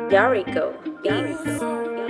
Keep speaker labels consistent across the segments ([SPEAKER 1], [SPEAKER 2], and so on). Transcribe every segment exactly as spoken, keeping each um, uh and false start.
[SPEAKER 1] Yarico Beats.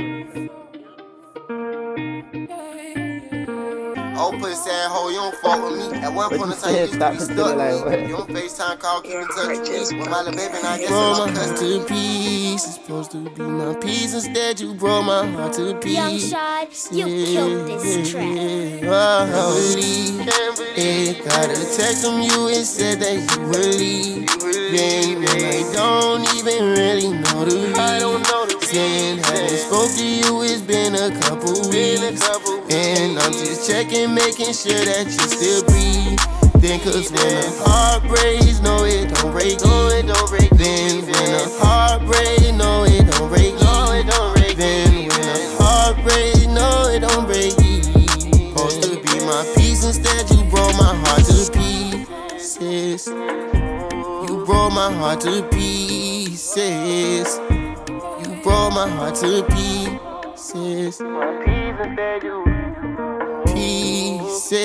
[SPEAKER 2] Oh, pussy ass hoe, you don't fuck with me. At one point in time, you used to be stuck with me. You don't FaceTime call, keep in touch with me. With my little baby, and I guess
[SPEAKER 3] Broke
[SPEAKER 2] I'm
[SPEAKER 3] my heart to pieces, supposed to be my piece. Instead, you broke my heart to pieces.
[SPEAKER 4] Young Shad, you killed this track.
[SPEAKER 3] I can't believe it. Got a text from you and said that you would leave. Then when I don't even really know the reason. Haven't spoke to you, it's been a couple weeks. And I'm just checking, making sure that you still breathe. Then cause when a heart breaks, no it don't break, no it don't break. Then when a heart breaks, no it don't break, no it don't break. Then when a heart breaks, no it don't break. Supposed to be my peace, instead you broke my heart to pieces. You broke my heart to pieces. You broke my heart to pieces. My peace, instead you pieces.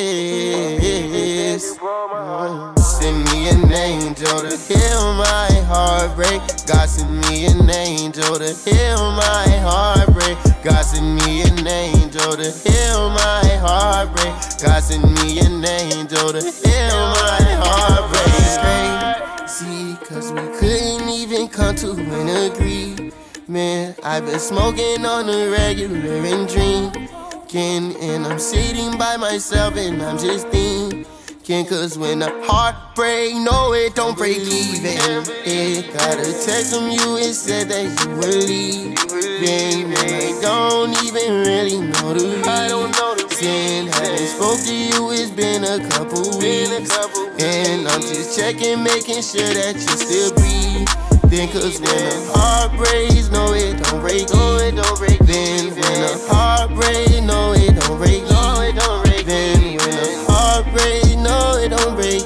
[SPEAKER 3] Send me an angel to heal my heartbreak. God send me an angel to heal my heartbreak. God send me an angel to heal my heartbreak. God send me an angel to heal my heartbreak. It's crazy, cause we couldn't even come to an agreement. I've been smoking on the regular and drinking. And I'm sitting by myself and I'm just thinking. Cause when the heart break, no it don't break even. It got a text from you, it said that you would leave. Then when I don't even really know the reason. Haven't spoke to you, it's been a couple weeks. And I'm just checking, making sure that you still breathe. Then cause when the heart breaks, no it don't break, no it don't break. Then when the heart breaks, no it don't break, no it don't break. Then when the heart breaks, no it don't break.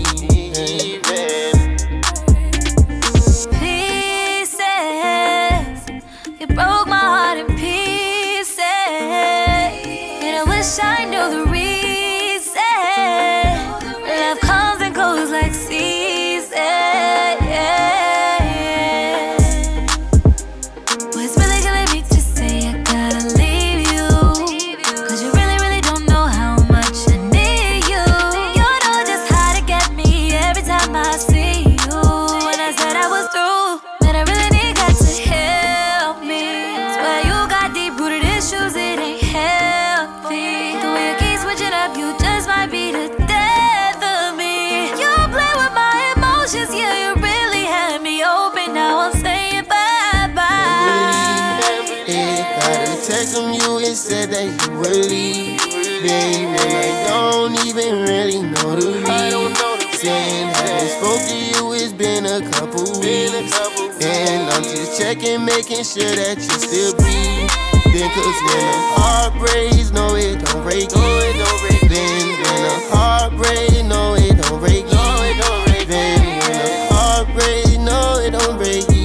[SPEAKER 4] Pieces, you broke my heart in pieces. And I wish I knew the reason. Love comes and goes like seasons.
[SPEAKER 3] Text from you and said that you would leave. Then when I don't even really know the reason. Haven't spoke to you, it's been a couple weeks. And I'm just checking, making sure that you still breathe. Then cause when the heart breaks, no it don't break, no it don't break. Then when the heart breaks, no it don't break, no it don't break. Then when the heart breaks, no it don't break.